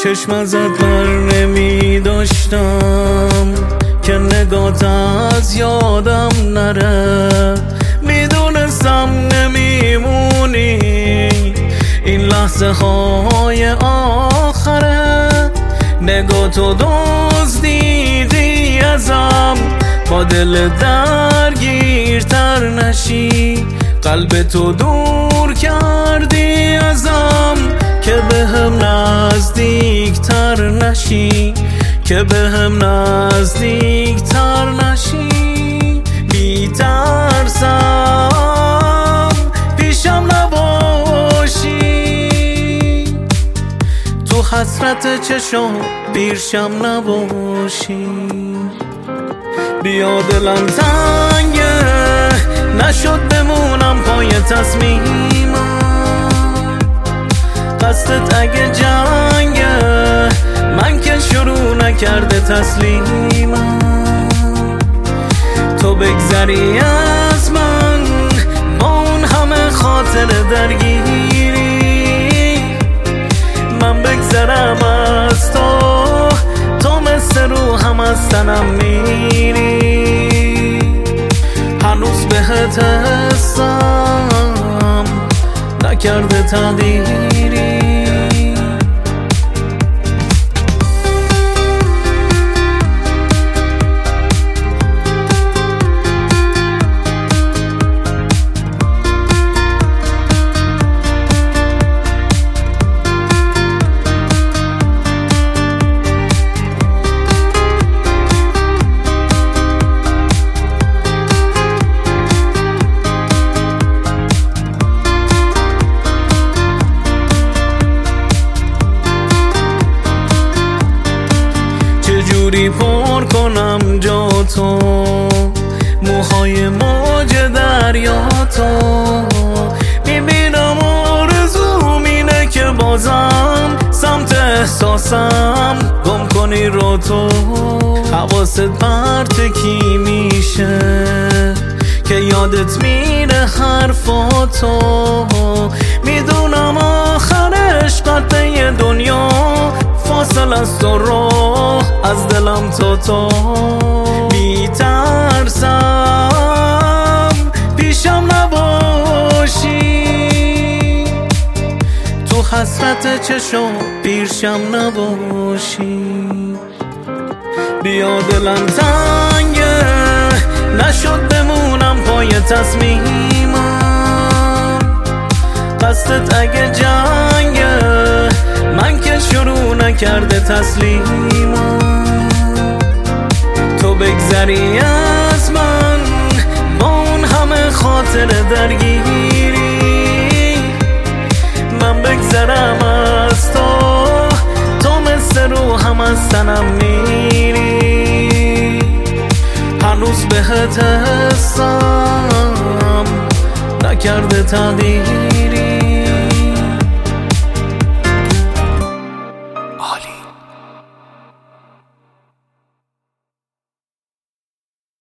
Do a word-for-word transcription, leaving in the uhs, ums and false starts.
چشم ازت بر نمی داشتم که نگات از یادم نره. میدونستم نمیمونی، این لحظه های آخره. نگاتو دزدیدی ازم، با دل درگیرتر نشی. قلب تو دور کردی ازم که به هم نزدیکتر نشی، که به هم نزدیکتر نشی. بی ترسم پیشم نباشی، تو حسرت چشم پیشم نباشی. بیا دلم تنگه، نشد بمونم پای تصمیمم. قصدت اگه جنگه، من که شروع نکرده تسلیمم. تو بگذری از من با اون همه خاطر درگیری، من بگذرم از تو، تو مثل روحم از تنم میری. هنوز بهت حسم نکرده تقدیری. چجوری پر کنم جا تو، موهای موج دریا تو. میبینم آرزوم اینه که بازم سمت احساسم گم کنی رو تو. حواست پرت کی میشه که یادت میره حرفاتو. میدونم آخرش قطعه دنیا فاصل است و راه از دلم تو تو. بی ترسم پیشم نباشی، تو حسرت چشم پیشم نباشی. بیا دلم تنگه، نشد بمونم پای تصمیمم. قصدت اگه جنگه، من که شروع نکرده تسلیمم. تو بگذری از من با اون همه خاطر درگیری، من بگذرم از تو، تو مثل روحم از تنم میری. هنوز بهت حسم نکرده تقدیری.